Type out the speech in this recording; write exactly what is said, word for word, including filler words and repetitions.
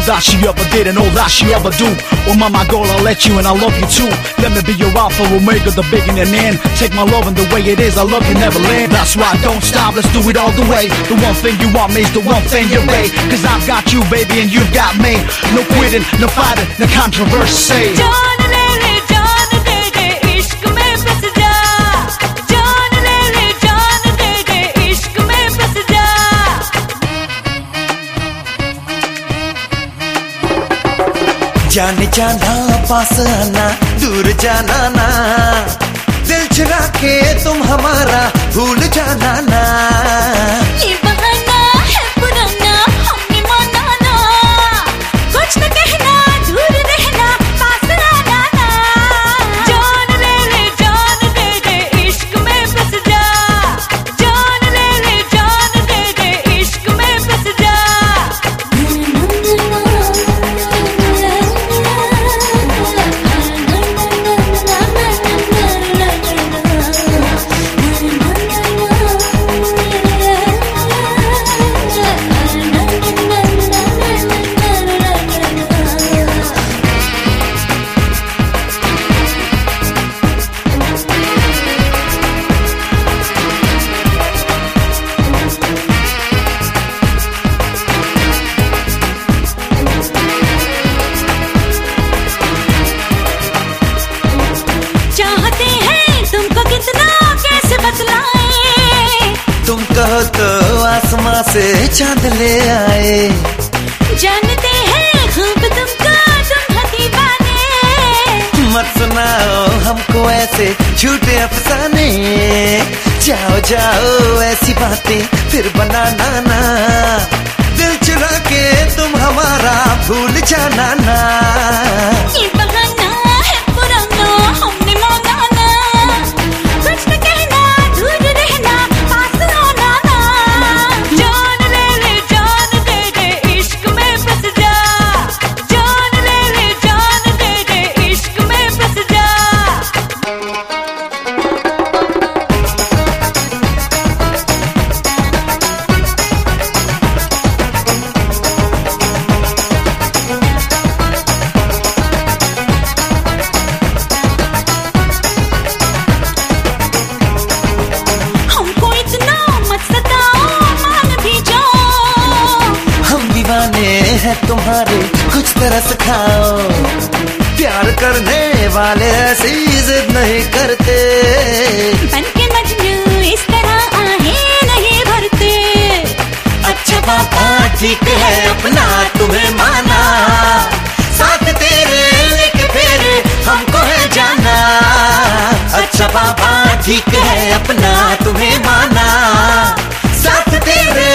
that she ever did and all that she ever do. Well, mama, girl, I'll let you and I love you too. Let me be your alpha, omega, the beginning and end. Take my love and the way it is, I love you, never land. That's why don't stop, let's do it all the way. The one thing you want me is the one thing you rate. Cause I've got you, baby, and you've got me. No quitting, no fighting, no controversy. जाने जाना पास आना दूर जाना ना दिल चुरा के तुम हमारा भूल जाना ना ये बहाना है पुराना हमने माना ना कुछ न कहना दूर रहना पास आना ना जान ले ले जान दे दे इश्क में बस जा जान ले ले जान दे दे इश्क में बस जा तुम कहो तो आसमां से चांद ले आए जानते हैं खूब तुमको तुम दीवाने मत सुनाओ हमको ऐसे झूठे अफसाने जाओ जाओ ऐसी बातें फिर बनाना ना दिल चुरा के तुम हमारा भूल जाना ना ये बहाना है पुराना हमने माना ना कुछ न कहना दूर रहना पास आना ना जान ले ले जान दे दे इश्क में बस जा जान ले ले जान दे दे इश्क में बस जा है तुम्हारे कुछ तरस खाओ प्यार करने वाले ऐसी जिद नहीं करते बनके मजनू इस तरह आहे नहीं भरते अच्छा पापा ठीक है अपना तुम्हें माना साथ तेरे लेके फेरे हमको है जाना अच्छा पापा ठीक है अपना तुम्हें माना साथ तेरे